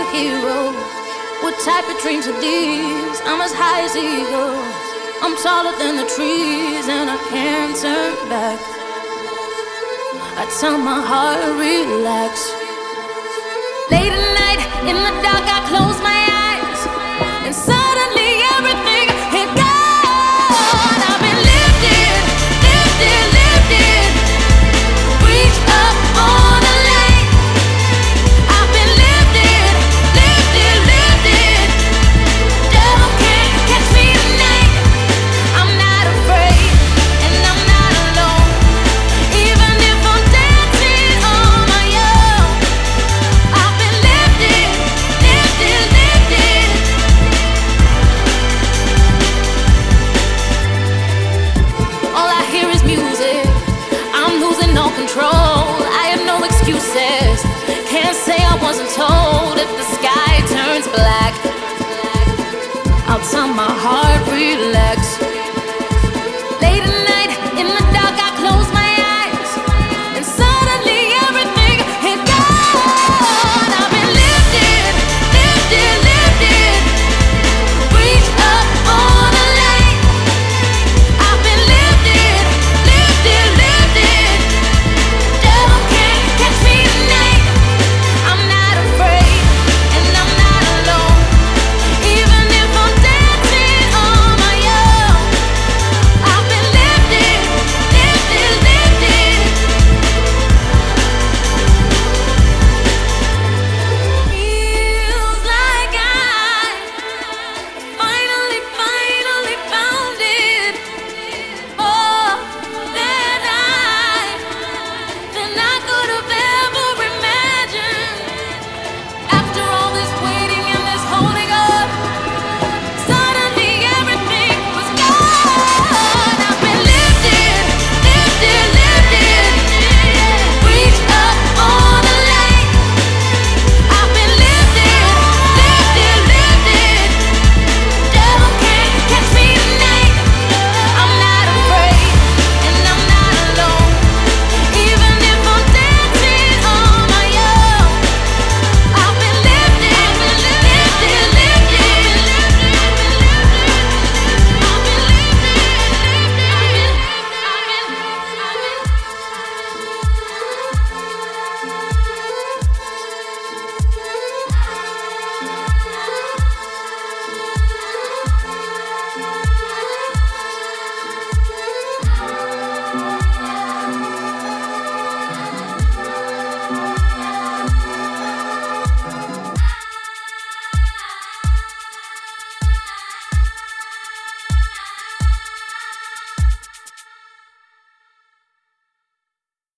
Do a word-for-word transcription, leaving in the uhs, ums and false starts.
hero. What type of dreams are these? I'm as high as eagles. I'm taller than the trees and I can't turn back. I tell my heart, relax. Late at night, in the dark, I close my eyes, and suddenly everything had gone. I've been lifted, lifted, lifted. Reach up on a light. I've been lifted, lifted, lifted. Devil can't catch me tonight. I'm not afraid, and I'm not alone. Even if I'm dancing on my own, I've been lifted, lifted, lifted. All I hear is music. I'm losing all control. I have no excuses. Can't say I wasn't told. If the sky turns black, I'll tell my heart, relax.